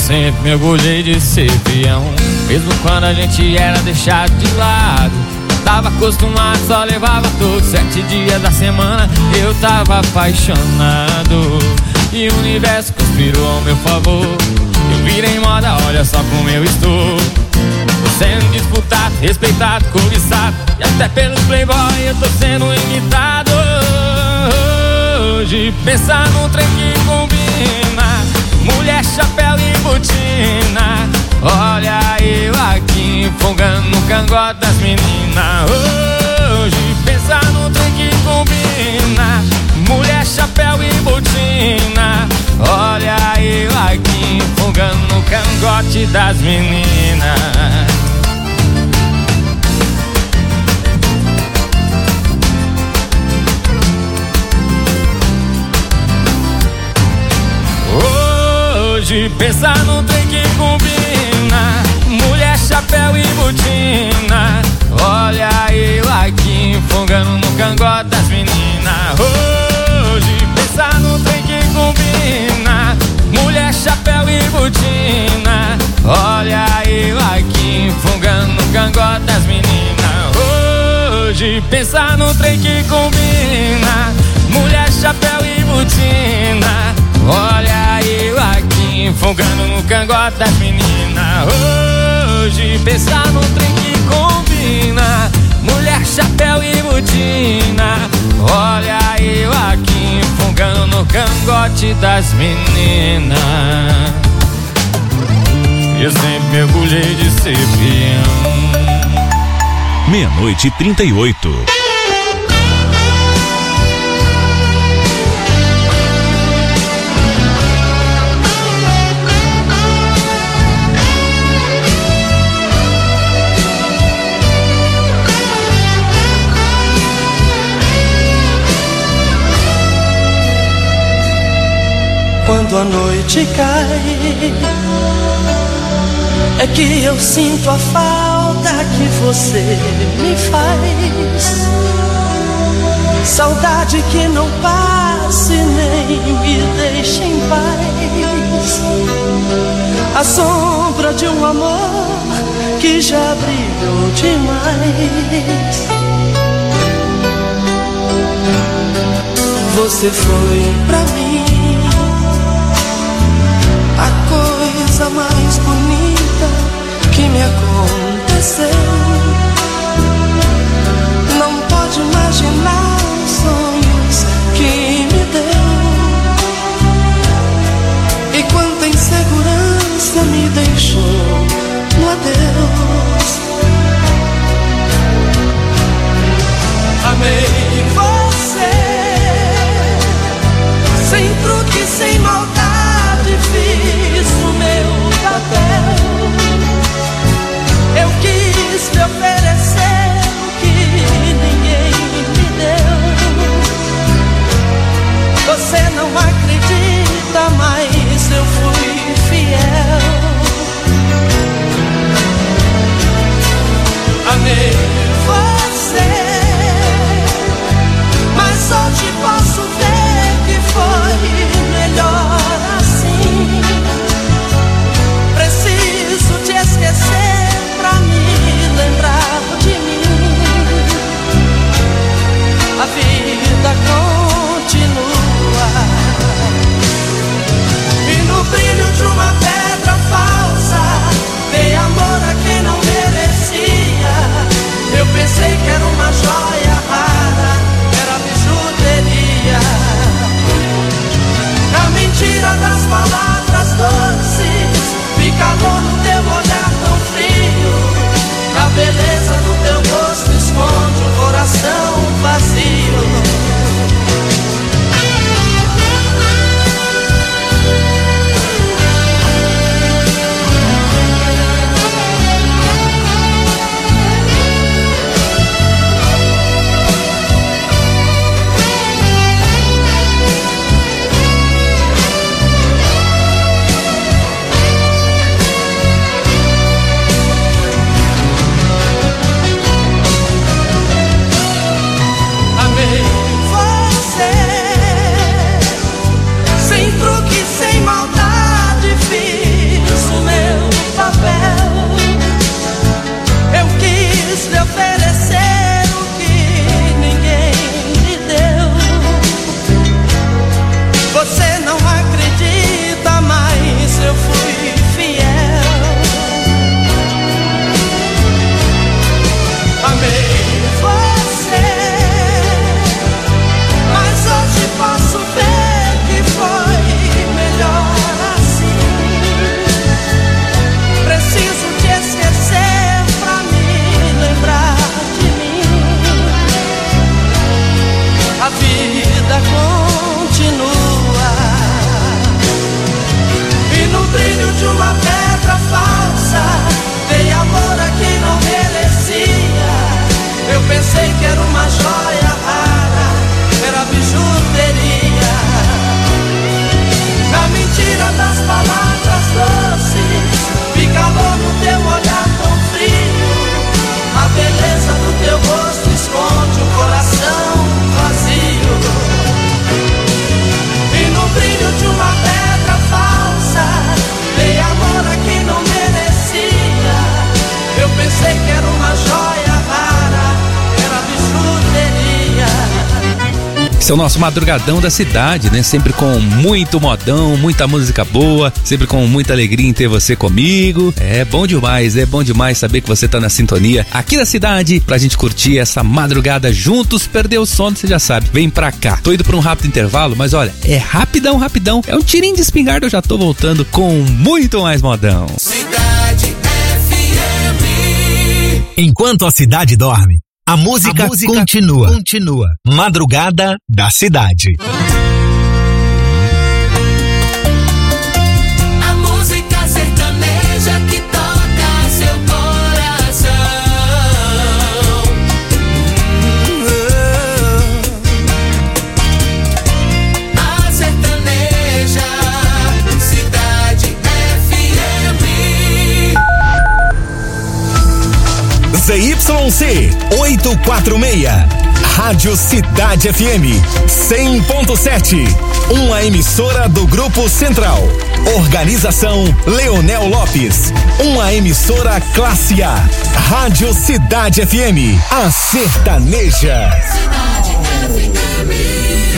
sempre me orgulhei de ser peão, mesmo quando a gente era deixado de lado. Tava acostumado, só levava todos 7 dias da semana. Eu tava apaixonado e o universo conspirou ao meu favor. Eu virei moda, olha só como eu estou. Tô sendo disputado, respeitado, cobiçado, e até pelos playboy eu tô sendo imitado. Hoje pensar num trem que combina, mulher, chapéu e botina. Olha eu aqui folgando no cangote das meninas. Hoje pensar no trem que combina, mulher, chapéu e botina. Olha eu aqui folgando no cangote das meninas. Hoje pensar no trem que combina, mulher, chapéu e botina. Olha eu aqui folgando no cangote das meninas. Hoje pensar no trem que combina, mulher, chapéu e botina. Olha eu aqui folgando no cangote das meninas. Hoje pensar no trem que combina, mulher, chapéu e botina. Olha eu aqui folgando no cangote das meninas. Hoje pensar no trem que combina, mulher, chapéu e botina. Olha eu aqui folgando no cangote das meninas. Eu sempre me orgulhei de ser peão. 00:38. Quando a noite cai, é que eu sinto a falta que você me faz. Saudade que não passe nem me deixe em paz. A sombra de um amor que já brilhou demais. Você foi pra mim a coisa mais bonita que me aconteceu. Não pode imaginar os sonhos que me deu. E quanta insegurança me deixou no adeus. Amei você, sem truque, sem maldade, fiz o meu papel. Eu quis Esse é o nosso madrugadão da cidade, né? Sempre com muito modão, muita música boa, sempre com muita alegria em ter você comigo. É bom demais saber que você tá na sintonia aqui da cidade pra gente curtir essa madrugada juntos. Perdeu o sono, você já sabe, vem pra cá. Tô indo pra um rápido intervalo, mas olha, é rapidão, é um tirinho de espingarda, eu já tô voltando com muito mais modão. Cidade FM. Enquanto a cidade dorme, a música continua. Madrugada da cidade. A música sertaneja que toca seu coração. A sertaneja, Cidade FM. ZYC 846, Rádio Cidade FM 100.7, uma emissora do Grupo Central. Organização Leonel Lopes, uma emissora classe A. Rádio Cidade FM, a sertaneja. Cidade FM.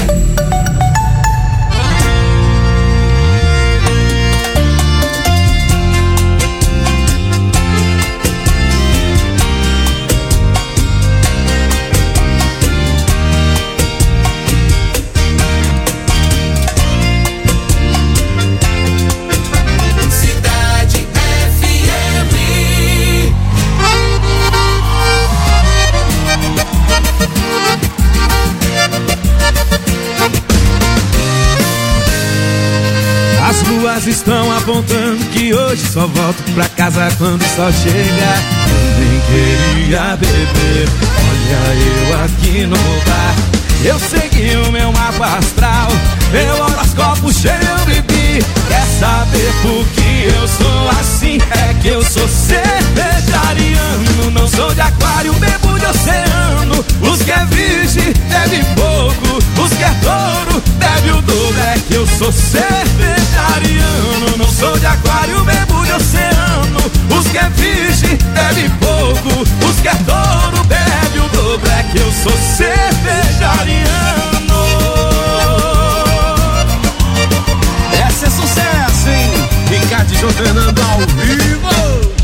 As luas estão apontando que hoje só volto pra casa quando o sol chega. Eu nem queria beber, olha eu aqui no bar. Eu segui o meu mapa astral, meu horóscopo cheio eu bebi. Quer saber por que eu sou assim? É que eu sou cervejariano, não sou de aquário, bebo de oceano. Os que é virgem bebe pouco, os que é touro bebe o dobro. É que eu sou cervejariano, não sou de aquário, bebo de oceano. Os que é virgem bebe pouco, os que é touro bebe o dobro. É que eu sou cervejariano. Essa é sucesso, hein? Ricardo e João Fernando ao vivo.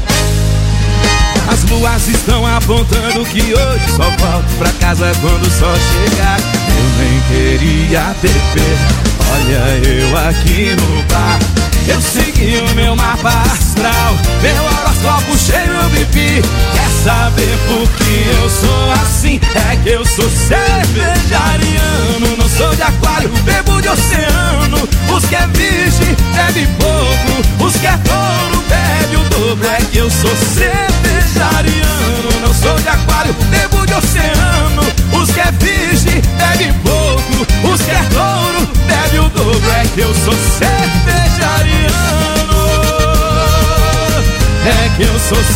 As luas estão apontando que hoje só volto pra casa quando o sol chegar. Eu nem queria beber, olha eu aqui no bar. Eu segui o meu mapa astral, meu horóscopo cheio eu bebi. Quer saber por que eu sou assim? É que eu sou cervejariano, não sou de aquário, bebo de oceano. Os que é virgem bebe pouco, os que é touro bebe o dobro. É que eu sou cervejariano, não sou de aquário, bebo de oceano. Os que é virgem bebe pouco, os que é touro bebe o dobro. É que eu sou cervejariano. É que eu sou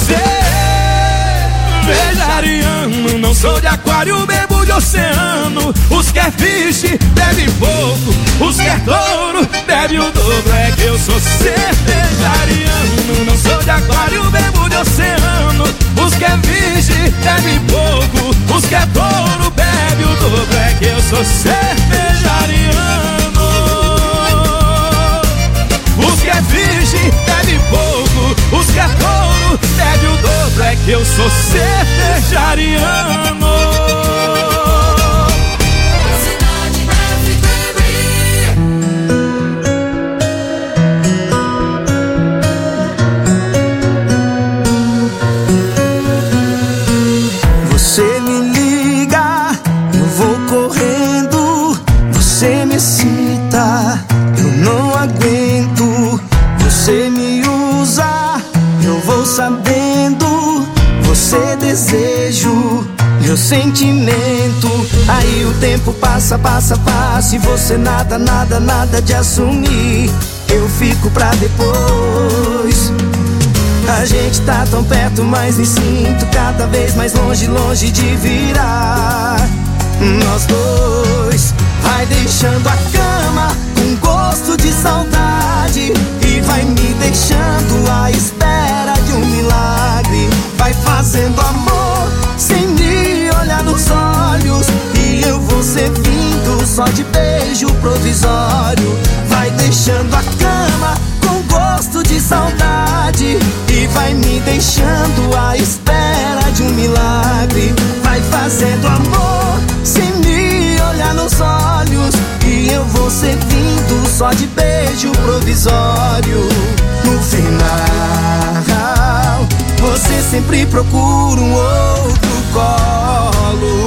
cervejariano, não sou de aquário, bebo de oceano. Os que é virgem bebe pouco, os que é touro bebe o dobro. É que eu sou cervejariano, não sou de aquário, bebo de oceano. Os que é virgem bebe pouco, os que é touro bebe o dobro. É que eu sou cervejariano. Os que é virgem bebe pouco, os que é touro bebe o dobro. É que eu sou cervejariano. Você me liga, eu vou correndo. Você me excita, eu não aguento. Você me usa, eu vou sabendo. Você desejo, meu sentimento. Aí o tempo passa e você nada de assumir. Eu fico pra depois. A gente tá tão perto, mas me sinto cada vez mais longe de virar. Nós dois vai deixando a cama com gosto de saudade e vai me deixando à espera de um milagre. Vai fazendo amor sem me olhar nos olhos e eu vou servindo só de beijo provisório. Vai deixando a cama com gosto de saudade e vai me deixando à espera de um milagre. Vai fazendo amor sem me olhar nos olhos e eu vou servindo só de beijo provisório. No final, você sempre procura um outro colo.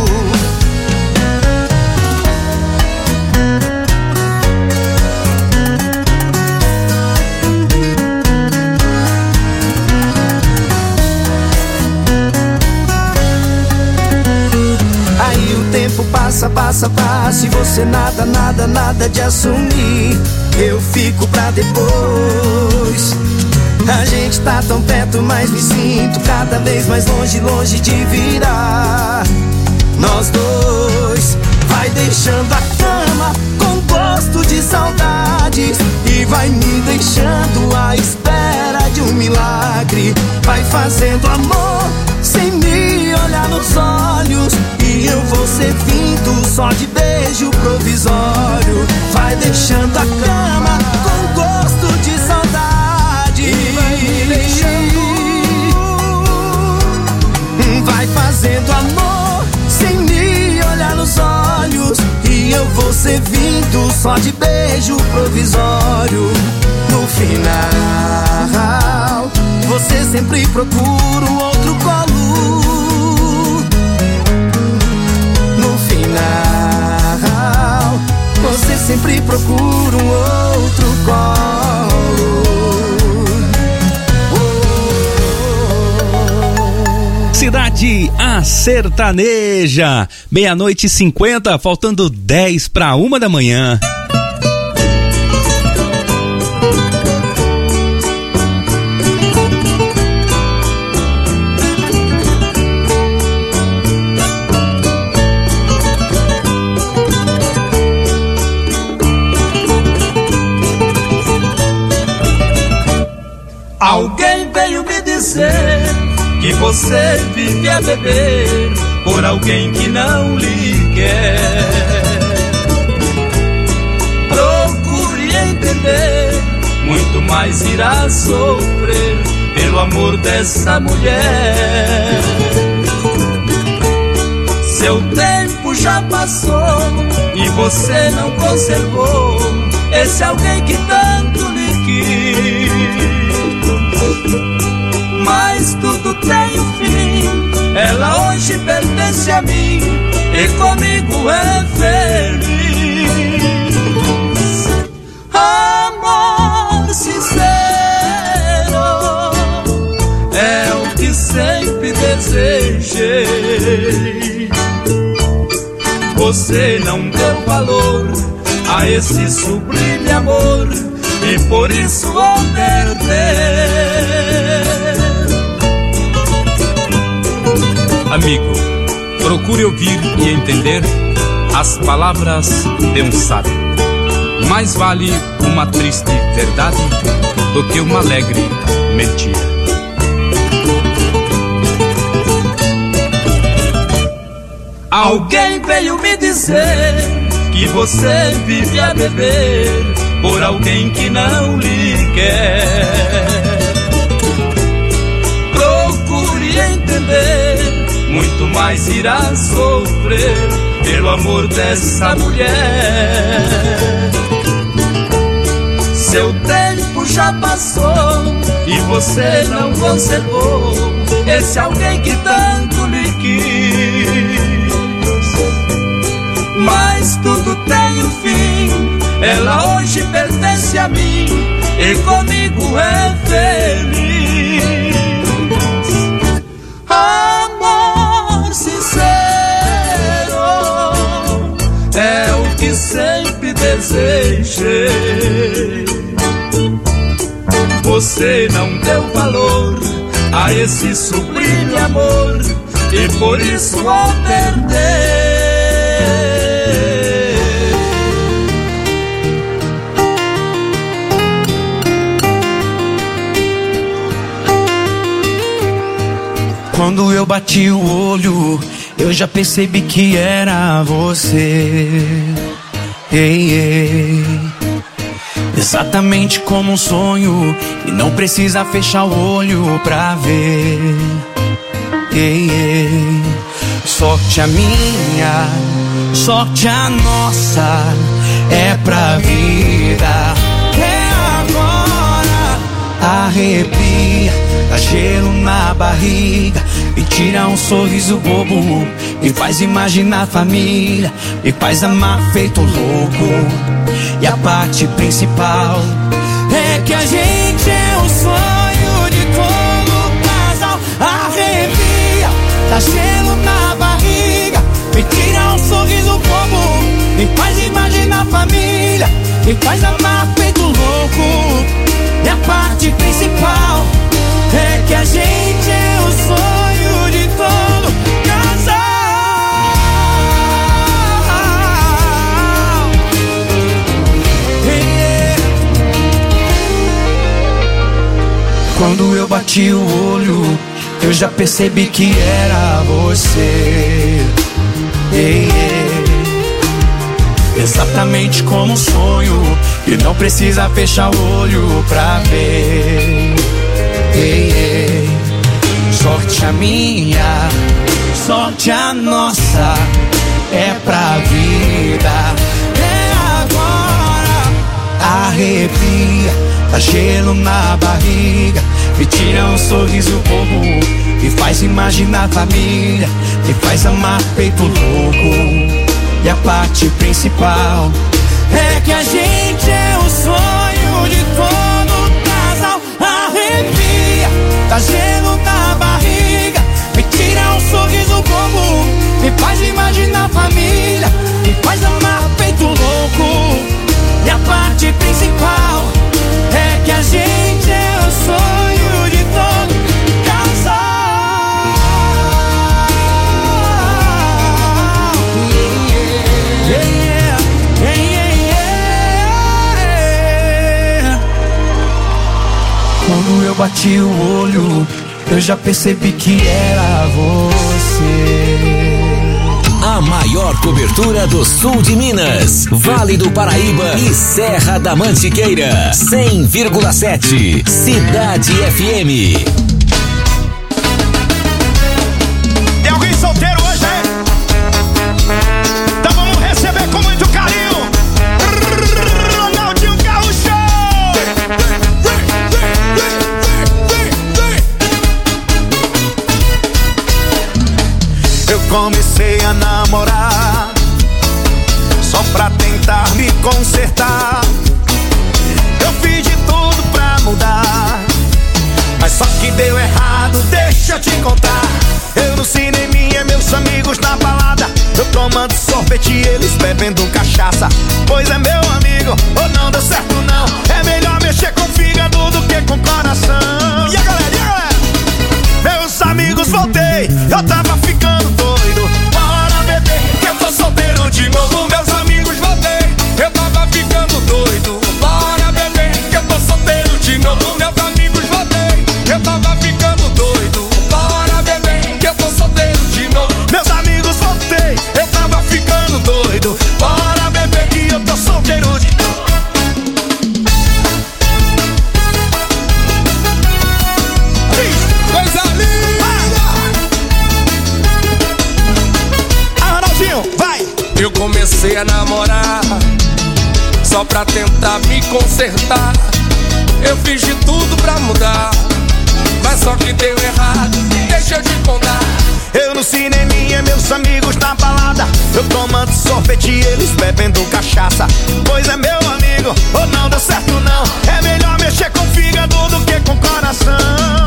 Aí o tempo passa, passa, passa e você nada, nada, nada de assumir. Eu fico pra depois. A gente tá tão perto, mas me sinto cada vez mais longe, longe de virar. Nós dois. Vai deixando a cama com gosto de saudades e vai me deixando à espera de um milagre. Vai fazendo amor sem me olhar nos olhos e eu vou servindo só de beijo provisório. Vai deixando a cama com gosto de saudade e vai me deixando. Vai fazendo amor sem me olhar nos olhos e eu vou servindo só de beijo provisório. No final, você sempre procura um outro colo. No final, você sempre procura um outro colo. Cidade A Sertaneja, 00:50, faltando 10 para 1 da manhã. Alguém veio me dizer que você vive a beber por alguém que não lhe quer. Procure entender, muito mais irá sofrer pelo amor dessa mulher. Seu tempo já passou e você não conservou esse alguém que tanto lhe quis. Mas tudo tem um fim, ela hoje pertence a mim e comigo é feliz. Amor sincero é o que sempre desejei. Você não deu valor a esse sublime amor e por isso vou perder. Amigo, procure ouvir e entender as palavras de um sábio. Mais vale uma triste verdade do que uma alegre mentira. Alguém veio me dizer que você vive a beber por alguém que não lhe quer. Procure entender, muito mais irá sofrer pelo amor dessa mulher. Seu tempo já passou e você não conservou esse alguém que tanto lhe quis. Mas tudo tem um fim, ela hoje pertence a mim e comigo é feliz. Amor sincero é o que sempre desejei. Você não deu valor a esse sublime amor e por isso vou perder. Quando eu bati o olho eu já percebi que era você. Ei, ei. Exatamente como um sonho, e não precisa fechar o olho pra ver. Ei, ei. Sorte a minha, sorte a nossa, é pra vida. É agora, arrepia, dá gelo na barriga, me tira um sorriso bobo, me faz imaginar a família, me faz amar feito louco. E a parte principal é que a gente é o sonho de todo casal. Arrepia, dá gelo na barriga, me tira um sorriso bobo, me faz imaginar a família, me faz amar feito louco. E a parte principal é que a gente é o sonho de todo casal. Quando eu bati o olho, eu já percebi que era você. Ei, ei. Exatamente como um sonho, e não precisa fechar o olho pra ver. Ei, ei. Sorte a minha, sorte a nossa, é pra vida. É agora, arrepia, dá gelo na barriga, me tira um sorriso bobo, me faz imaginar a família, me faz amar feito louco. E a parte principal é que a gente é o sonho de todo casal. Arrepia, dá gelo na barriga, me tira um sorriso bobo, me faz imaginar a família, me faz amar feito louco. E a parte principal é que a gente é o sonho de todo casal. Yeah, yeah, yeah, yeah. Quando eu bati o olho, eu já percebi que era você. A maior cobertura do sul de Minas, Vale do Paraíba e Serra da Mantiqueira. 100,7 Cidade FM. Tem alguém solteiro hoje, é? Então vamos receber com muito carinho Ronaldinho Gaúcho. Eu comecei a namorar só pra tentar me consertar. Eu fiz de tudo pra mudar, mas só que deu errado, deixa eu te contar. Eu no cineminha, meus amigos na balada, eu tomando sorvete e eles bebendo cachaça. Pois é, meu amigo, ou não deu certo não, é melhor mexer com o fígado do que com o coração. E a galera, e a galera? Meus amigos, voltei, eu tava ficando doido. Bora beber, que eu tô solteiro de novo. Meus amigos, voltei, eu tava ficando doido. Bora beber, que eu tô solteiro de novo. Meus amigos, voltei, eu tava ficando doido. Bora beber, que eu tô solteiro de novo. Meus amigos, voltei, eu tava ficando doido. Bora beber, que eu tô solteiro de novo. Coisa linda! Ronaldinho, vai! Eu comecei a namorar só pra tentar me consertar. Eu fiz de tudo pra mudar, mas só que deu errado, deixa eu te contar. Eu no cineminha, meus amigos na balada, eu tomando sorvete e eles bebendo cachaça. Pois é, meu amigo, ou não deu certo não, é melhor mexer com o fígado do que com o coração.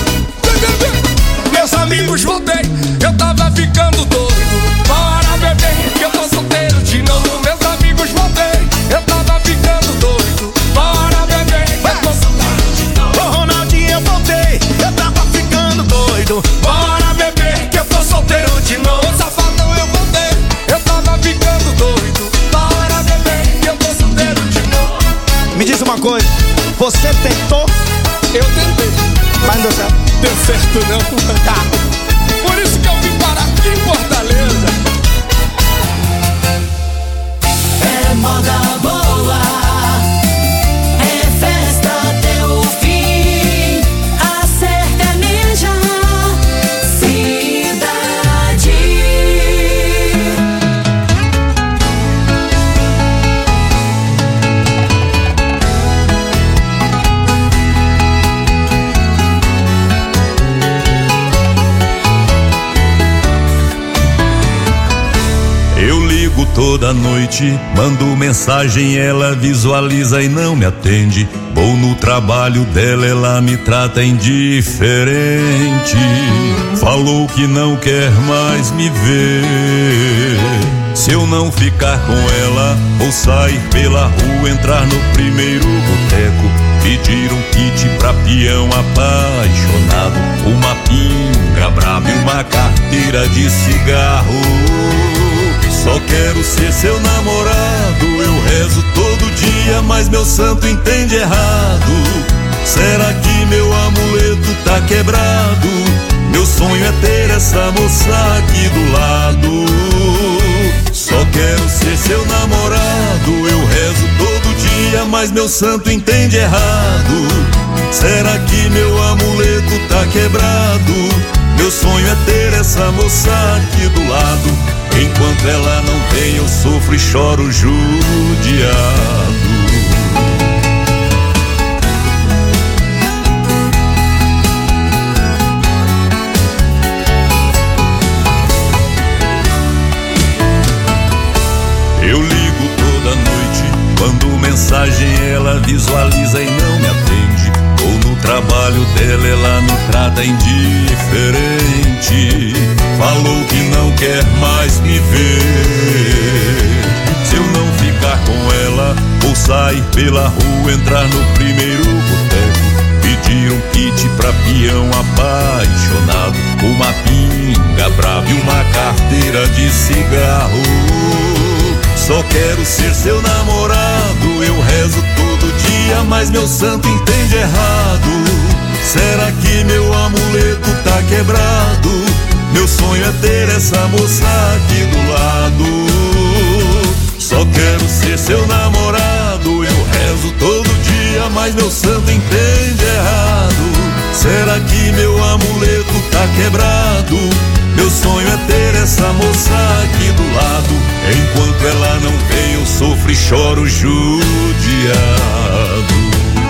Meus amigos, voltei, eu tava ficando doido. Bora beber, que eu tô solteiro de novo. Meus amigos, voltei, eu tava ficando doido. Bora beber, que eu tô solteiro de novo. Ô Ronaldinho, eu voltei, eu tava ficando doido. Bora beber, que eu tô solteiro de novo. Safadão, eu voltei, eu tava ficando doido. Bora beber, que eu tô solteiro de novo. Me diz uma coisa, você tentou? Eu tentei, mas não deu certo. Deu certo não, tá. Por isso que eu vim parar aqui em Fortaleza. toda noite, mando mensagem, ela visualiza e não me atende. Vou no trabalho dela, ela me trata indiferente. Falou que não quer mais me ver. Se eu não ficar com ela, vou sair pela rua, entrar no primeiro boteco, pedir um kit pra peão apaixonado, uma pinga brava e uma carteira de cigarro. Só quero ser seu namorado, eu rezo todo dia, mas meu santo entende errado. Será que meu amuleto tá quebrado? Meu sonho é ter essa moça aqui do lado. Só quero ser seu namorado, eu rezo todo dia, mas meu santo entende errado. Será que meu amuleto tá quebrado? Meu sonho é ter essa moça aqui do lado. Enquanto ela não tem, eu sofro e choro judiado. Eu ligo toda noite, mando mensagem, ela visualiza e não me atende. Ou no trabalho dela, ela me trata indiferente. Falou que não quer mais me ver. Se eu não ficar com ela, vou sair pela rua, entrar no primeiro boteco, pedir um kit pra peão apaixonado, uma pinga brava e uma carteira de cigarro. Só quero ser seu namorado, eu rezo todo dia, mas meu santo entende errado. Será que meu amuleto tá quebrado? Meu sonho é ter essa moça aqui do lado. Só quero ser seu namorado, eu rezo todo dia, mas meu santo entende errado. Será que meu amuleto tá quebrado? Meu sonho é ter essa moça aqui do lado. Enquanto ela não vem, eu sofro e choro judiado.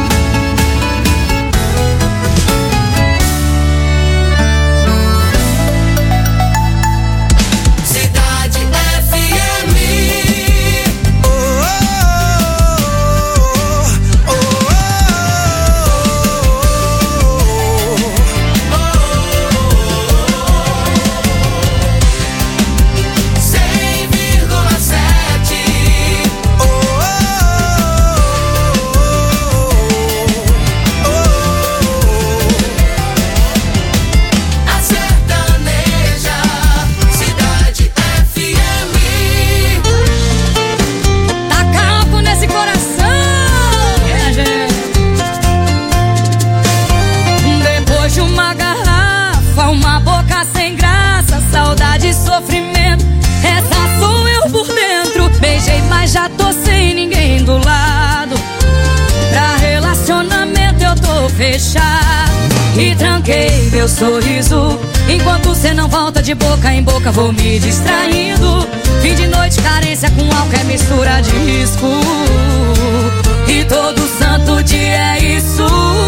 Já tô sem ninguém do lado. Pra relacionamento eu tô fechado. E tranquei meu sorriso. Enquanto cê não volta, de boca em boca vou me distraindo. Fim de noite, carência com álcool é mistura de risco. E todo santo dia é isso.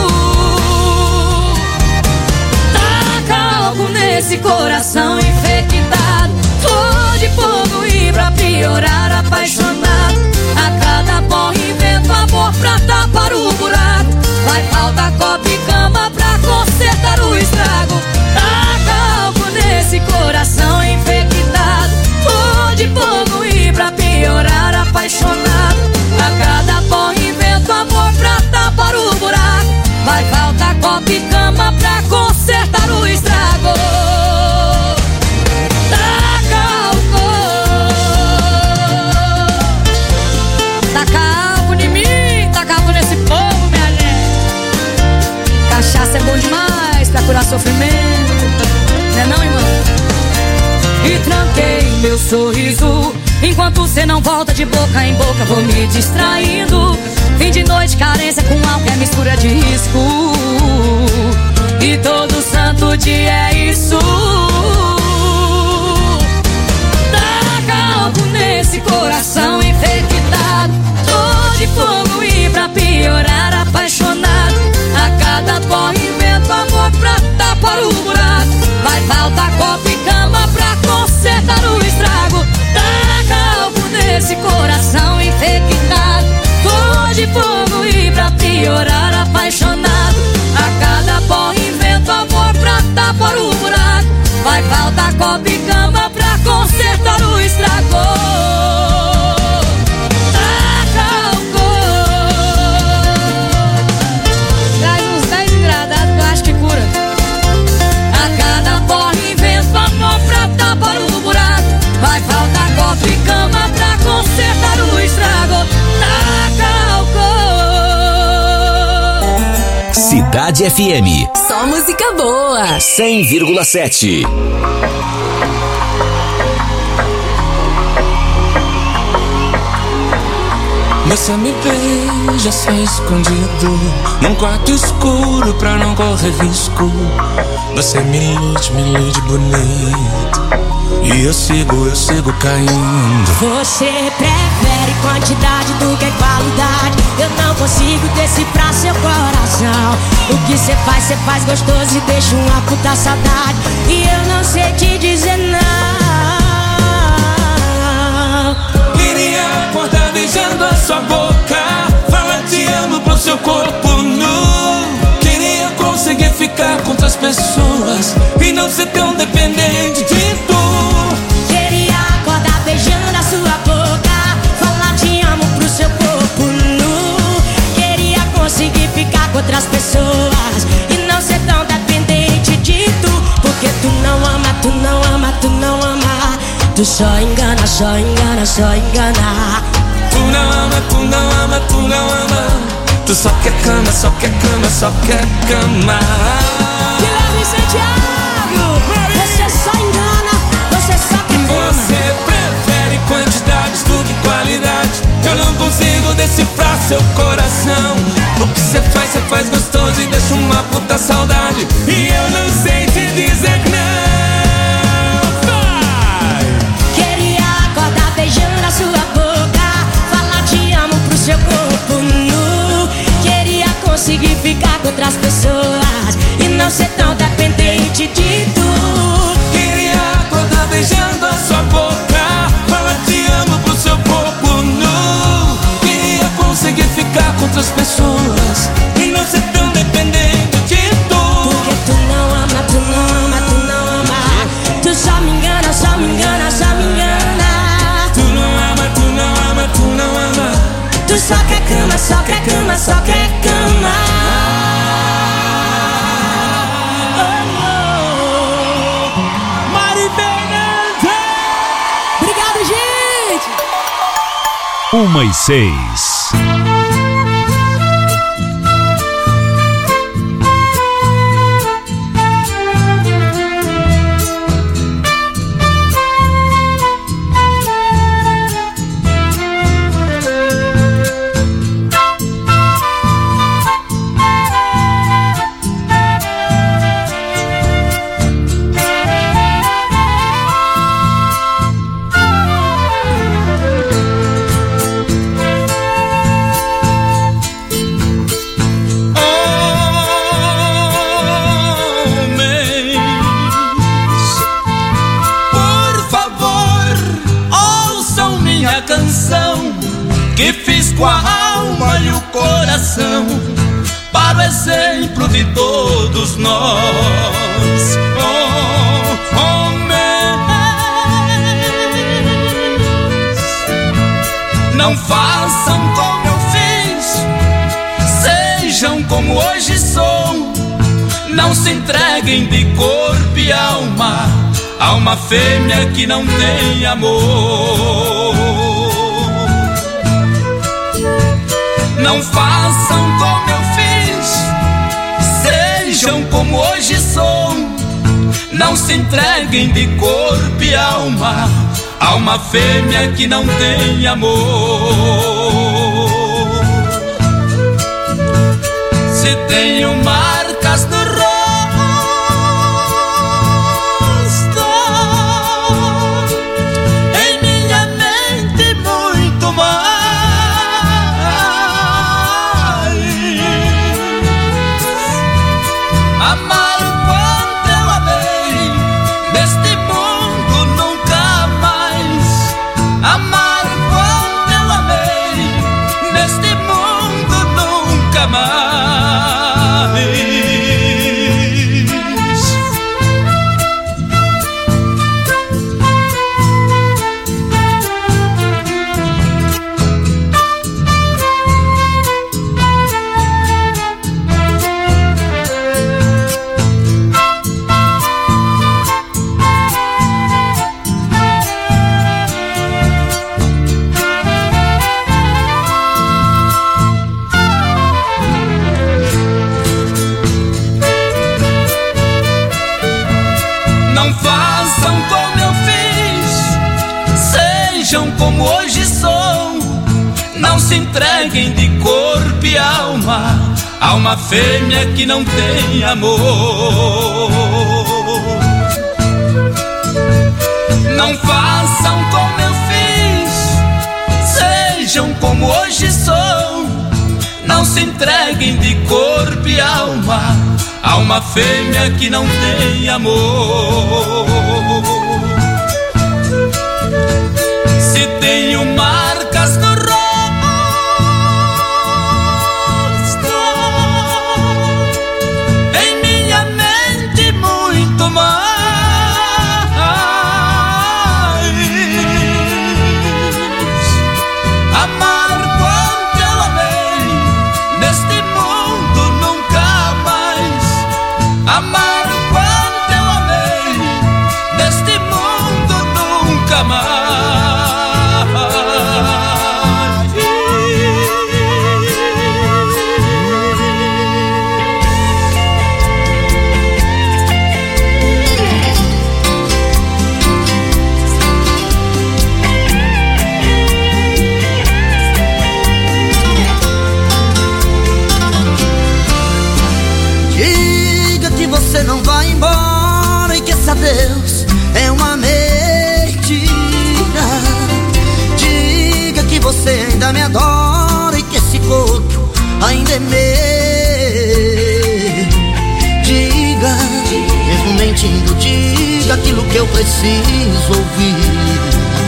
Taca álcool nesse coração infectado. Flor de fogo e pra piorar apaixonado. A cada morre invento amor pra tapar o buraco. Vai faltar copo e cama pra consertar o estrago. Taca álcool nesse coração infectado. Flor de fogo e pra piorar apaixonado. A cada morre invento amor pra tapar o buraco. Vai faltar copo e cama pra consertar o estrago. Cachaça é bom demais pra curar sofrimento, né não, irmão? E tranquei meu sorriso. Enquanto cê não volta, de boca em boca vou me distraindo. Fim de noite, carência com álcool é mistura de risco. E todo santo dia é isso. Taca álcool nesse coração infectado. Tô de fogo e pra piorar apaixonado. A cada corre invento amor pra tapar o buraco. Vai faltar copo e cama pra consertar o estrago. Taca álcool Cidade FM. Só música boa. 100,7. Você me beija só escondido num quarto escuro pra não correr risco. Você me ilude bonito. E eu sigo caindo. Você prefere quantidade do que qualidade. Eu não consigo decifrar seu coração. O que cê faz gostoso e deixa uma puta saudade. E eu não sei te dizer não. Queria acordar beijando a sua boca, falar te amo pro seu corpo nu. Queria conseguir ficar com outras pessoas e não ser tão dependente de tu. Queria acordar beijando a sua boca, falar te amo pro seu corpo nu. Queria conseguir ficar com outras pessoas e não ser tão dependente de tu. Porque tu não ama, tu não ama, tu não ama. Tu só engana, só engana, só engana. Tu não ama, tu não ama, tu não ama. Tu só quer cama, só quer cama, só quer cama. Guilherme Santiago, você só engana, você só quer cama. Você prefere quantidades do que qualidade. Eu não consigo decifrar seu coração. O que cê faz gostoso e deixa uma puta saudade. E eu não sei te dizer não. Beijando a sua boca, falar te amo pro seu corpo nu. Queria conseguir ficar com outras pessoas e não ser tão dependente de tu. Queria acordar beijando a sua boca, falar te amo pro seu corpo nu. Queria conseguir ficar com outras pessoas e não ser tão dependente de tu. Porque tu não ama, tu não ama, tu não ama. Tu só me engana, só me engana, só me engana. Tu não ama. Tu só quer cama, só quer cama, só quer cama. Mari Fernandes. Obrigado, gente. 1:06. Que fiz com a alma e o coração para o exemplo de todos nós. Homens, não façam como eu fiz, sejam como hoje sou. Não se entreguem de corpo e alma a uma fêmea que não tem amor. Não façam como eu fiz, sejam como hoje sou. Não se entreguem de corpo e alma a uma fêmea que não tem amor. Se tenho marcas no rosto, em minha mente muito mais. Amar o quanto eu amei, neste mundo nunca mais. Amar o quanto eu amei, neste mundo nunca mais. como hoje sou. Não se entreguem de corpo e alma a uma fêmea que não tem amor. Não façam como eu fiz, sejam como hoje sou. Não se entreguem de corpo e alma a uma fêmea que não tem amor. Se tenho marcas no rosto, em minha mente muito mais. Amar quanto eu amei, neste mundo nunca mais. Amar quanto eu amei, neste mundo nunca mais. Diga que você não vai embora e que esse adeus é uma mentira. Diga que você ainda me adora e que esse corpo ainda é meu. Diga, mesmo mentindo, diga aquilo que eu preciso ouvir.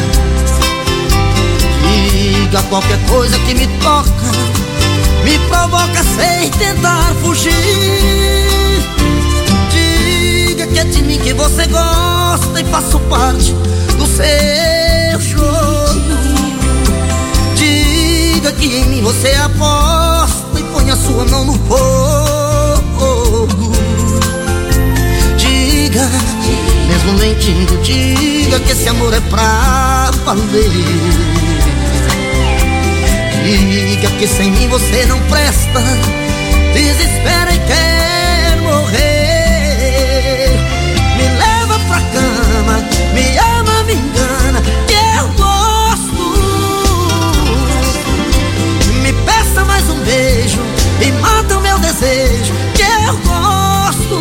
Diga qualquer coisa que me toca, me provoca sem tentar fugir. Diga que é de mim que você gosta e faço parte do seu jogo. Diga que em mim você aposta e põe a sua mão no fogo. Diga, mesmo mentindo, diga que esse amor é pra valer. Diga que sem mim você não presta, desespera e quer morrer. Me leva pra cama, me ama, me engana, que eu gosto. Me peça mais um beijo e mata o meu desejo, que eu gosto.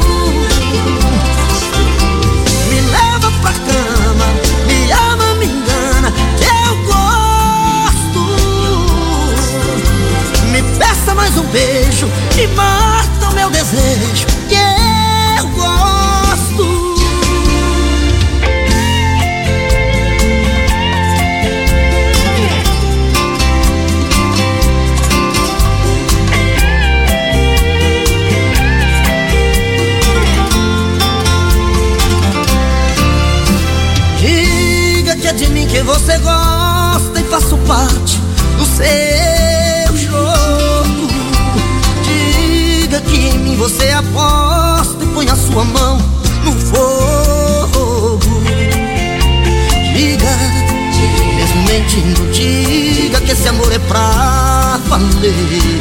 Me leva pra cama, me ama, me engana, que eu gosto. Me peça mais um beijo e mata o meu desejo, que eu gosto. Diga que é de mim que você gosta e faço parte do seu jogo. Diga que em mim você aposta e põe a sua mão no fogo. Diga, mesmo mentindo, diga que esse amor é pra valer.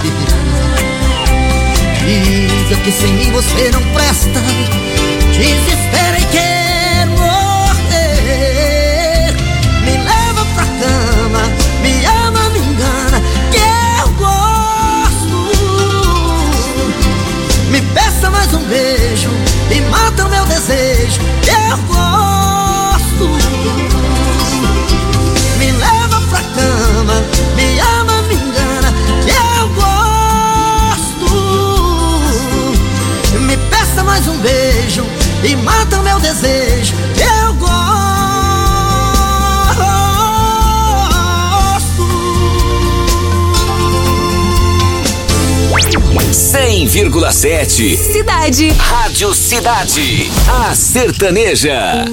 Diga que sem mim você não presta, desespera e quer morrer. Me leva pra cama, me ama, me engana, que eu gosto. Me peça mais um beijo e mata o meu desejo, que eu gosto. Me leva pra cama, me ama, me engana, que eu gosto. Me peça mais um beijo e mata o meu desejo, que eu gosto. 100,7 Cidade. Rádio Cidade, a sertaneja.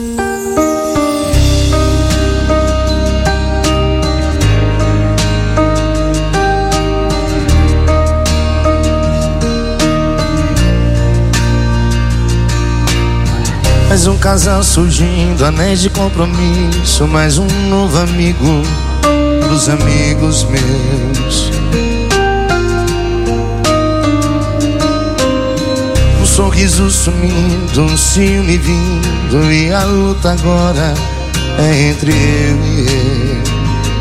Mais um casal surgindo, anéis de compromisso, mais um novo amigo dos amigos meus. Um sorriso sumindo, um ciúme vindo, e a luta agora é entre eu e ele.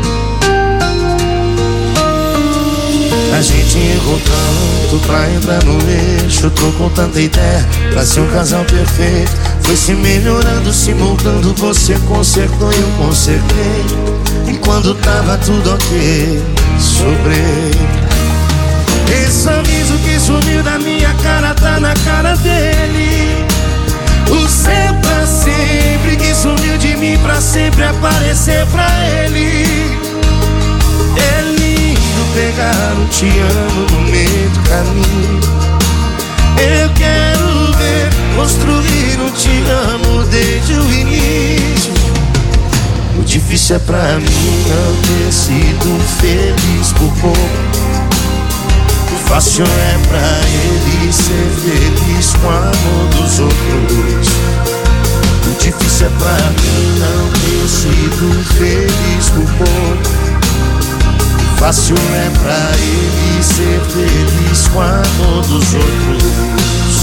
gente errou tanto pra entrar no eixo. Tô com tanta ideia pra ser um casal perfeito. Foi se melhorando, se moldando, você consertou e eu consertei. E quando tava tudo ok, sobrei. Esse sorriso que sumiu da minha cara tá na cara dele. O seu pra sempre que sumiu de mim pra sempre aparecer pra ele. É lindo pegar um te amo no meio do caminho. Eu quero ver construir um te amo desde o início. O difícil é pra mim não ter sido feliz por pouco. O fácil é pra ele ser feliz com o amor dos outros. O difícil é pra mim não ter sido feliz por pouco. O fácil é pra ele ser feliz com o amor dos outros.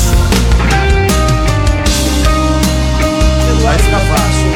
Vai ficar fácil.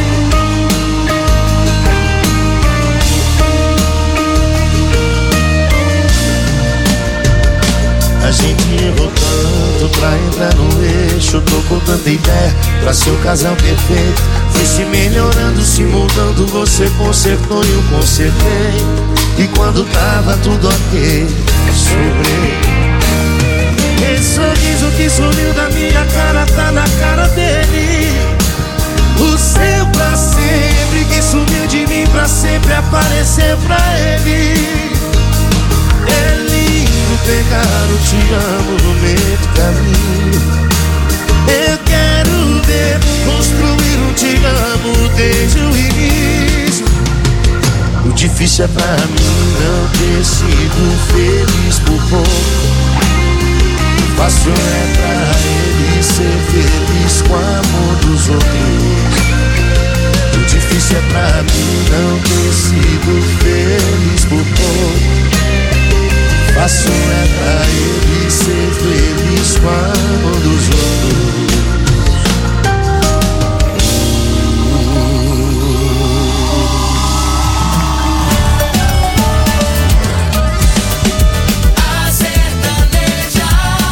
A gente errou tanto pra entrar no eixo. Tô com tanta ideia pra ser um casal perfeito. Foi se melhorando, se moldando, você consertou e eu consertei. E quando tava tudo ok, sobrei. Esse sorriso que sumiu da minha cara tá na cara dele. O seu pra sempre que sumiu de mim pra sempre aparecer pra ele. É lindo pegar o te amo no meio do caminho. Eu quero ver construir um te amo desde o início. O difícil é pra mim não ter sido feliz por pouco. O fácil é pra ele ser feliz com o amor dos outros. O difícil é pra mim não ter sido feliz por pouco. Fácil é pra ele ser feliz com o amor dos outros. A sertaneja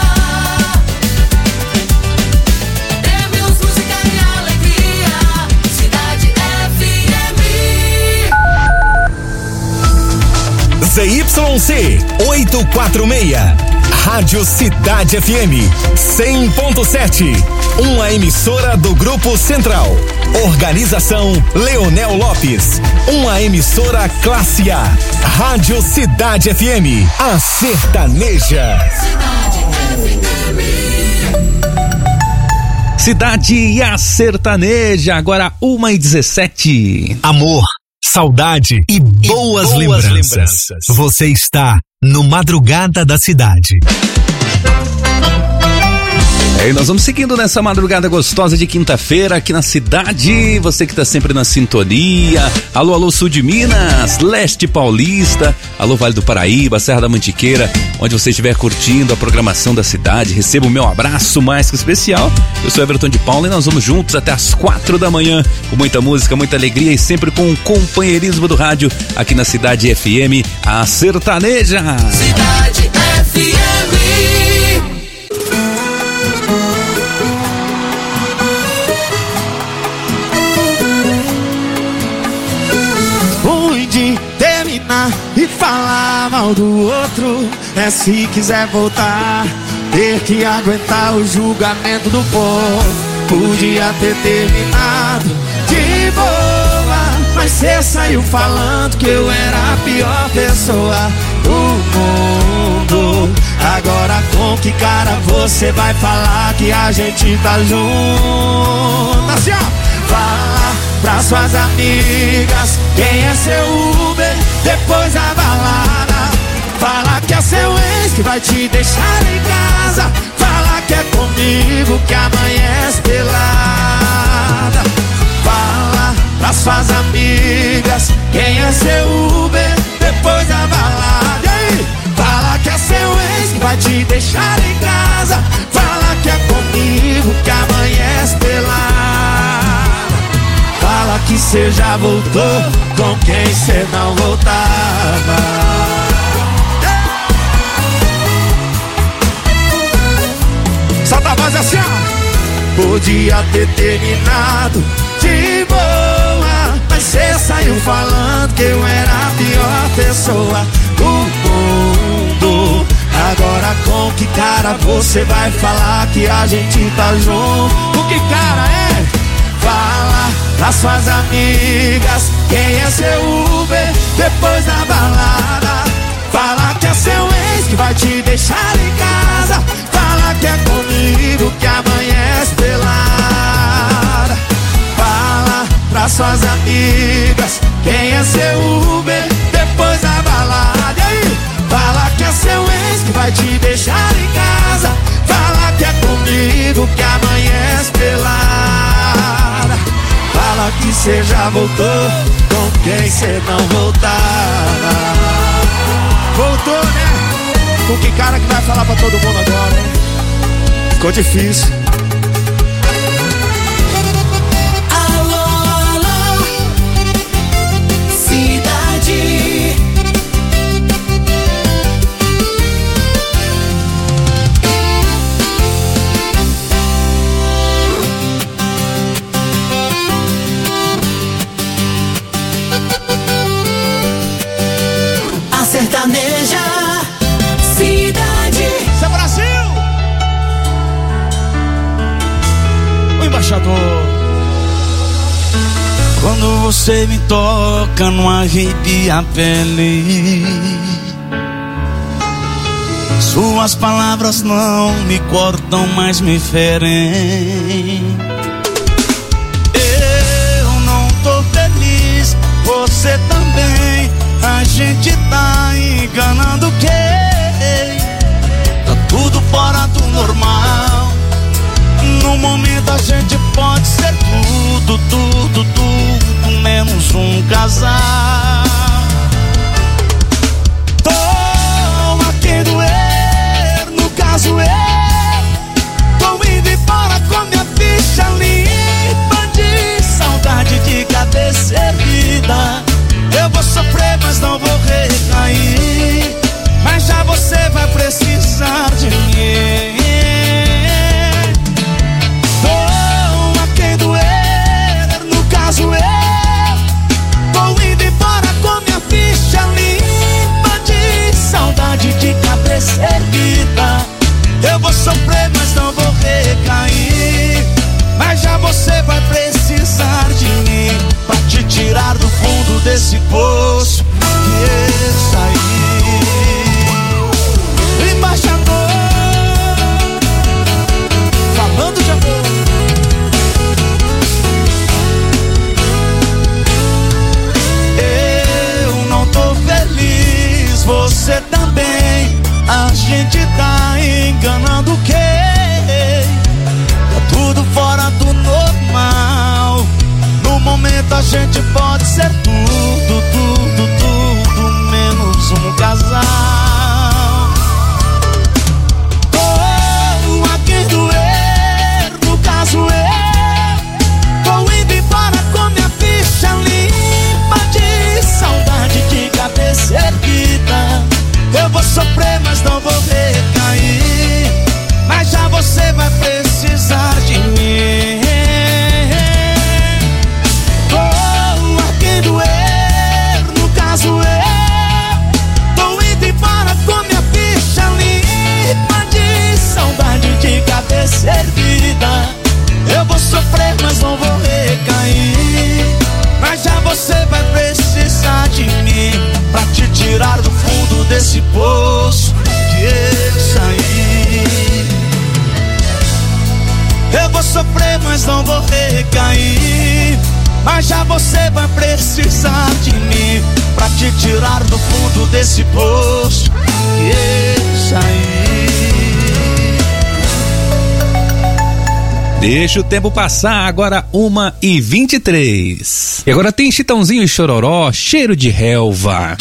temos música e alegria. Cidade FM. ZYC 846, Rádio Cidade FM 100.7, uma emissora do Grupo Central. Organização Leonel Lopes, uma emissora classe A. Rádio Cidade FM, a sertaneja. Cidade e a sertaneja, agora 1h17. Amor, saudade e boas lembranças. Você está no Madrugada da Cidade. E nós vamos seguindo nessa madrugada gostosa de quinta-feira aqui na cidade. Você que tá sempre na sintonia. Alô, alô, sul de Minas, leste paulista, alô, Vale do Paraíba, Serra da Mantiqueira, onde você estiver curtindo a programação da cidade, receba o meu abraço mais que especial. Eu sou Everton de Paula e nós vamos juntos até as 4 da manhã, com muita música, muita alegria e sempre com o companheirismo do rádio aqui na Cidade FM, a sertaneja. Cidade FM. Ruim de terminar e falar mal do outro. É se quiser voltar, ter que aguentar o julgamento do povo. Podia ter terminado de boa, mas cê saiu falando que eu era a pior pessoa do mundo. Agora com que cara você vai falar que a gente tá junto? Assim, ó. Fala pra suas amigas quem é seu Uber depois da balada. Fala que é seu ex que vai te deixar em casa. Fala que é comigo que amanhece pelada. Fala pra suas amigas quem é seu Uber depois da balada. E aí? Fala que é seu ex que vai te deixar em casa. Fala que é comigo que amanhece pelada. Fala que cê já voltou com quem cê não voltava. podia ter terminado de boa, mas cê saiu falando que eu era a pior pessoa do mundo. Agora com que cara você vai falar que a gente tá junto? Com que cara é? Fala pras suas amigas quem é seu Uber depois da balada. Fala que é seu ex que vai te deixar em casa. Fala que é comigo que amanhece pelada. Fala pras suas amigas quem é seu Uber depois da balada. E aí? Fala que é seu ex que vai te deixar em casa. Fala que é comigo que amanhece pelada. Fala que cê já voltou com quem cê não voltava. Voltou, né? Com que cara que vai falar pra todo mundo agora, hein? Ficou difícil. Alô, alô, cidade. A sertaneja, cidade. Isso é Brasil! O embaixador. Quando você me toca, não arrepia a pele. Suas palavras não me cortam, mas me ferem. Eu não tô feliz, você também. A gente tá enganando quem? Tá tudo fora do normal. No momento a gente pode ser tudo, tudo, tudo, menos um casal. Tô a quem doer, no caso eu tô indo embora com minha ficha limpa de saudade de cabeça erguida. Eu vou sofrer, mas não vou recair. Mas já você vai precisar de mim. Tô a quem doer, no caso eu tô indo embora com minha ficha limpa de saudade de cabeça erguida. Eu vou sofrer, mas não vou recair. Mas já você vai precisar de mim pra te tirar do fundo desse poço que eu saí. Embaixador, falando de amor. Eu não tô feliz, você também. A gente tá enganando quem? Tá tudo fora do normal. No momento a gente pode ser tudo, tudo, tudo, menos um casal. Tô a quem doer, no caso eu tô indo embora com minha ficha limpa de saudade de cabeça erguida. Eu vou sofrer, mas não vou recair. Mas já você vai precisar de mim. No caso eu tô indo embora com minha ficha limpa de saudade de cabeça erguida. Eu vou sofrer, mas não vou recair. Mas já você vai precisar de mim pra te tirar do fundo desse poço que eu saí. Eu vou sofrer, mas não vou recair. Mas já você vai precisar de mim pra te tirar do fundo desse poço que eu saí. Deixa o tempo passar, agora 1h23. E agora tem Chitãozinho e Chororó, Cheiro de Relva.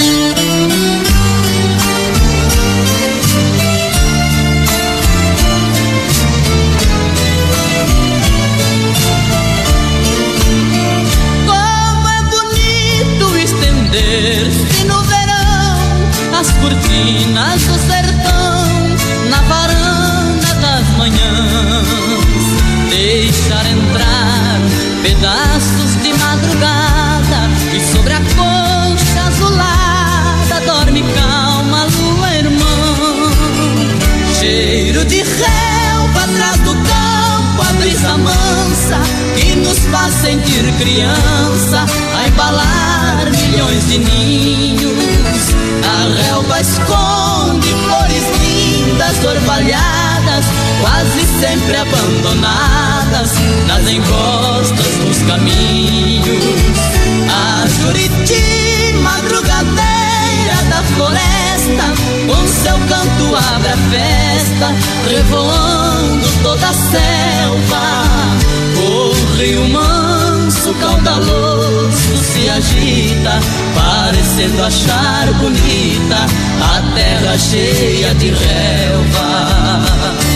E no verão, as cortinas do sertão, na varanda das manhãs, deixar pedaços de madrugada, e sobre a coxa azulada dorme calma a lua, irmão. Cheiro de relva atrás do campo, a brisa mansa que nos faz sentir criança, a embalar milhões de ninhos. A relva esconde flores lindas, orvalhadas, quase sempre abandonadas nas encostas dos caminhos. A Juriti, madrugadeira da floresta, com seu canto abre a festa, revoando toda a selva. O rio manso, caudaloso, se agita, parecendo achar bonita a terra cheia de relva.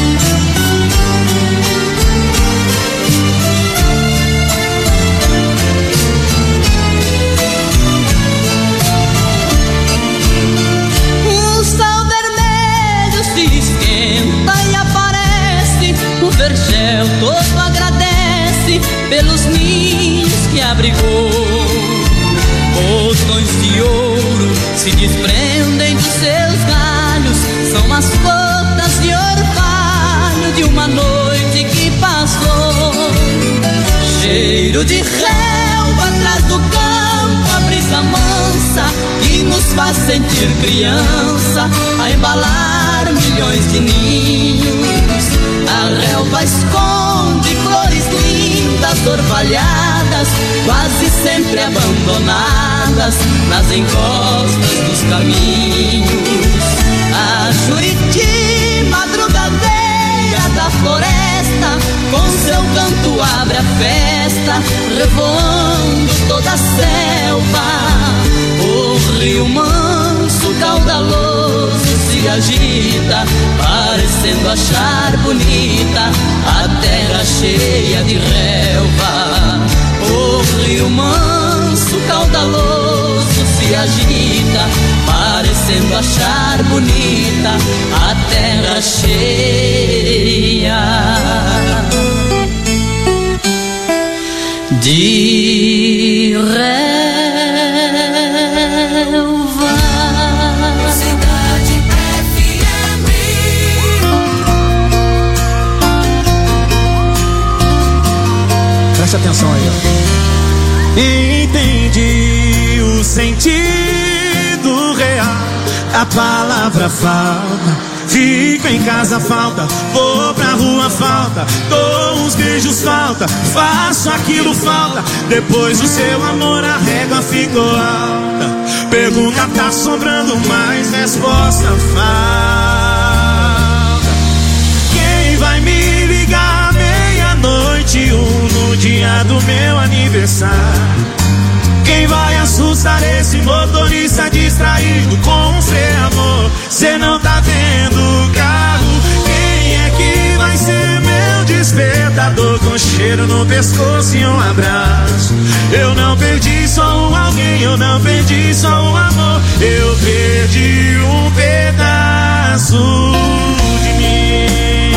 O vergel todo agradece pelos ninhos que abrigou. Botões de ouro se desprendem dos seus galhos, são as gotas de orvalho de uma noite que passou. Cheiro de relva atrás do campo, a brisa mansa que nos faz sentir criança, a embalar milhões de ninhos. A relva esconde flores lindas, orvalhadas, quase sempre abandonadas nas encostas dos caminhos. A Juriti, madrugadeira da floresta, com seu canto abre a festa, revoando toda a selva. O rio manso, caudaloso, se agita, parecendo achar bonita a terra cheia de relva. O rio manso, caudaloso, se agita, parecendo achar bonita a terra cheia de relva. Preste atenção aí, ó. Entendi o sentido real, a palavra falta. Fico em casa, falta. Vou pra rua, falta. Dou uns beijos, falta. Faço aquilo, falta. Depois do seu amor a régua ficou alta. Pergunta tá sobrando, mas resposta falta. Quem vai me ligar meia-noite no dia do meu aniversário? Quem vai assustar esse motorista distraído com um freio, amor? Cê não tá vendo o carro? Quem é que vai ser meu despertador com cheiro no pescoço e um abraço? Eu não perdi só um alguém, eu não perdi só um amor, eu perdi um pedaço de mim.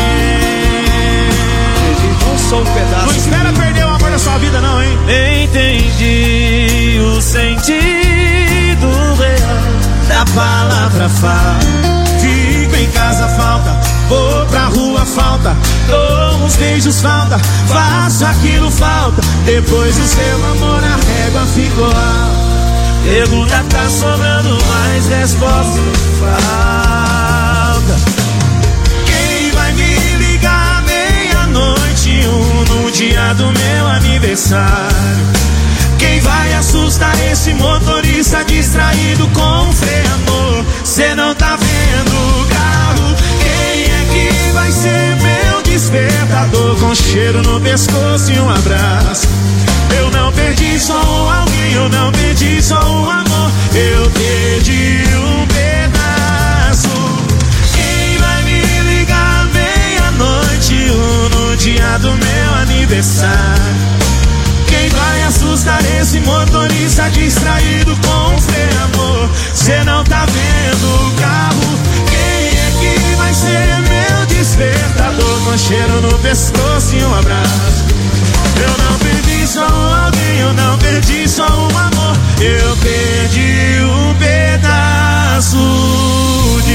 Não sou um pedaço. Não espera perder o amor da sua vida não, hein? Entendi o sentido real da palavra falta. Fico em casa, falta. Vou pra rua, falta. Dou uns beijos, falta. Faço aquilo, falta. Depois do seu amor a régua ficou alta. Pergunta tá sobrando, mas resposta falta. Quem vai me ligar meia-noite no dia do meu aniversário? Quem vai assustar esse motorista distraído com um freio, amor? Cê não tá vendo o carro? Quem é que vai ser meu despertador com cheiro no pescoço e um abraço? Eu não perdi só um alguém, eu não perdi só um amor, eu perdi um pedaço. Quem vai me ligar meia-noite no dia do meu aniversário? Quem vai assustar esse motorista distraído com um freio, amor? Cê não tá vendo o carro? Quem é que vai ser meu despertador com cheiro no pescoço e um abraço? Eu não perdi só alguém, eu não perdi só um amor. Eu perdi um pedaço de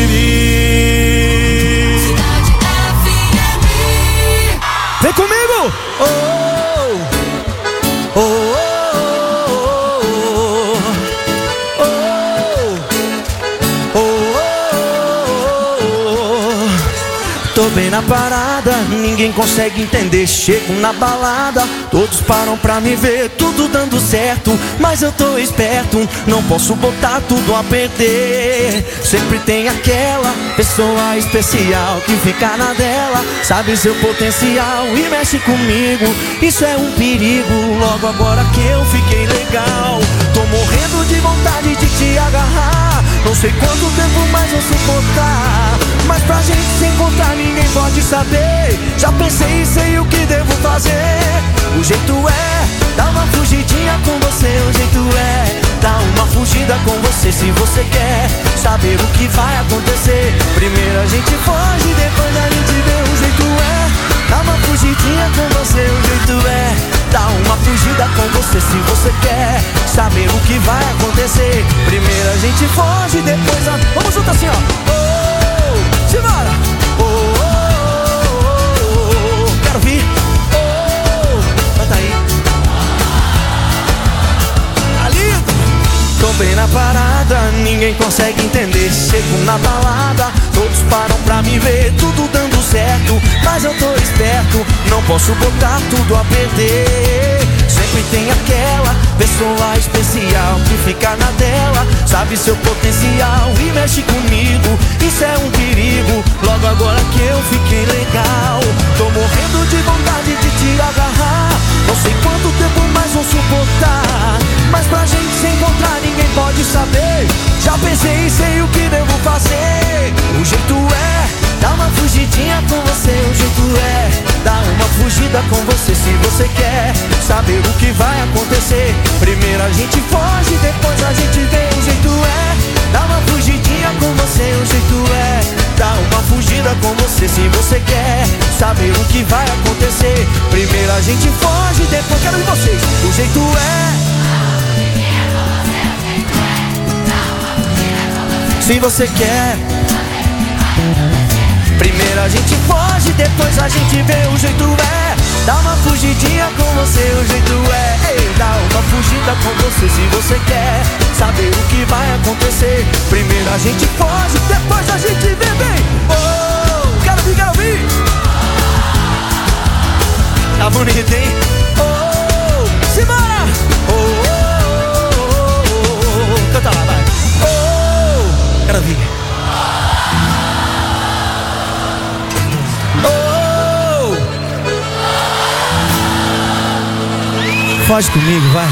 mim. Vem comigo! Oh, oh, oh, oh, oh, oh, oh. Tô bem na parada, ninguém consegue entender. Chego na balada, todos param pra me ver, tudo dando certo, mas eu tô esperto, não posso botar tudo a perder. Sempre tem aquela pessoa especial que fica na dela, sabe seu potencial e mexe comigo. Isso é um perigo, logo agora que eu fiquei legal. Tô morrendo de vontade de te agarrar, não sei quanto tempo mais vou suportar, mas pra gente se encontrar ninguém pode saber. Já pensei e sei o que devo fazer. O jeito é dar uma fugidinha com você. O jeito é dar uma fugida com você. Se você quer saber o que vai acontecer, primeiro a gente foge, depois a gente vê. O jeito é dar uma fugidinha com você. O jeito é dar uma fugida com você. Se você quer saber o que vai acontecer, primeiro a gente foge, depois a... Vamos junto assim, ó. Oh, simbora! Oh, oh, oh, oh, oh. Quero vir. Oh, canta aí. Ali. Tô bem na parada, ninguém consegue entender. Chego na balada, todos param pra me ver, tudo dando certo, mas eu tô esperto, não posso botar tudo a perder. Sempre tem aquela pessoa especial que fica na dela, sabe seu potencial e mexe comigo. Isso é um perigo, logo agora que eu fiquei legal. Tô morrendo de vontade de te agarrar, não sei quanto tempo mais vou suportar, mas pra gente se encontrar ninguém pode saber. Já pensei e sei o que devo fazer. O jeito é dar uma fugidinha com você. O jeito é dar uma fugida com você. Se você quer saber o que vai acontecer, primeiro a gente foge, depois a gente vê. O jeito é dar uma fugidinha com você. O jeito é dar uma fugida com você. Se você quer saber o que vai acontecer, primeiro a gente foge, depois quero ir vocês. O jeito é... Se você quer, primeiro a gente foge, depois a gente vê. O jeito é dar uma fugidinha com você. O jeito é dar uma fugida com você. Se você quer saber o que vai acontecer, primeiro a gente foge, depois a gente vê bem. Oh, quero vir, quero vir. Tá bonito, hein? Oh, simbora! Oh, oh, oh, oh, oh. Canta lá, vai. Quero vir. Oh! Foge comigo, vai.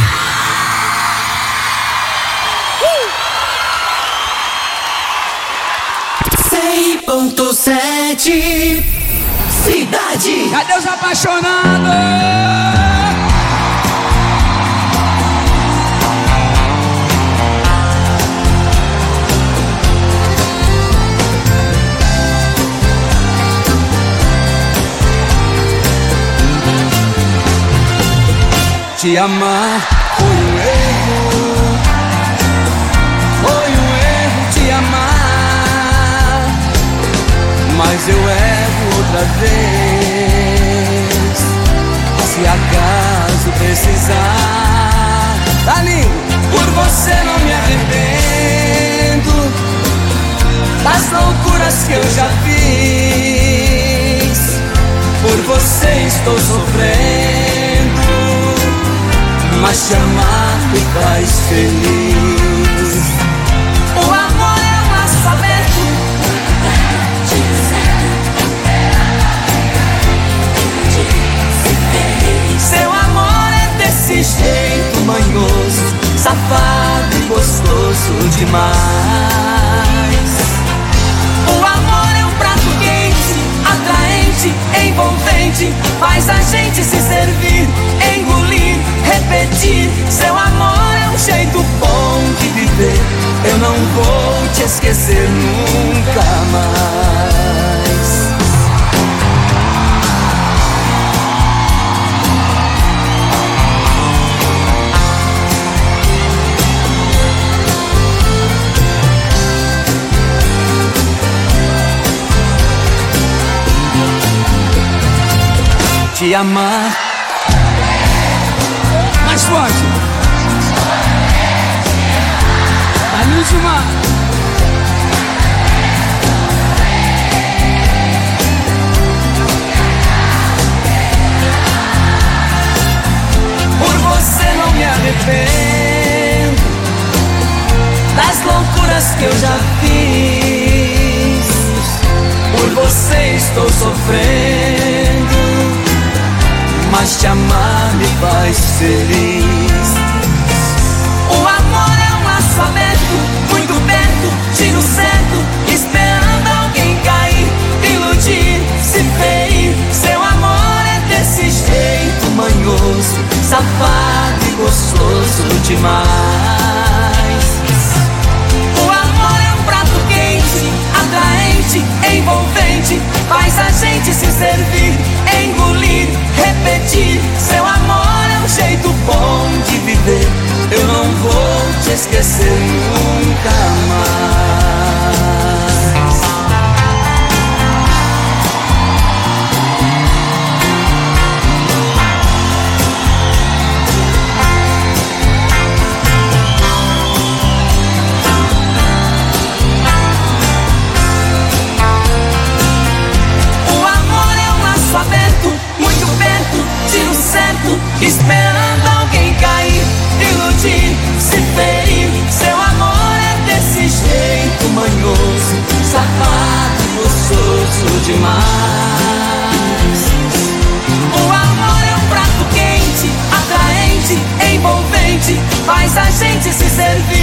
100.7 Cidade. Cadê os apaixonados? Te amar foi um erro, te amar, mas eu erro outra vez, se acaso precisar. Dalinho, por você não me arrependo das loucuras que eu já fiz, por você estou sofrendo, mas te amar me faz feliz. O amor é um laço aberto, seu amor é desse jeito manhoso, safado e gostoso demais. O amor é um prato quente, atraente, envolvente, faz a gente se servir, engolir, repetir. Seu amor é um jeito bom de viver, eu não vou te esquecer nunca mais. te amar. Mais forte. A última. Por você não me arrependo das loucuras que eu já fiz. Por você estou sofrendo, mas te amar me faz feliz. O amor é um laço aberto, muito perto, tiro certo, esperando alguém cair, iludir, se ferir. Seu amor é desse jeito manhoso, safado e gostoso demais. O amor é um prato quente, atraente, envolvente, faz a gente se servir, engolir, repetir. Seu amor é um jeito bom de viver. Eu não vou te esquecer nunca mais. Esperando alguém cair, iludir, se ferir. Seu amor é desse jeito manhoso, safado, gostoso demais. O amor é um prato quente, atraente, envolvente, faz a gente se servir,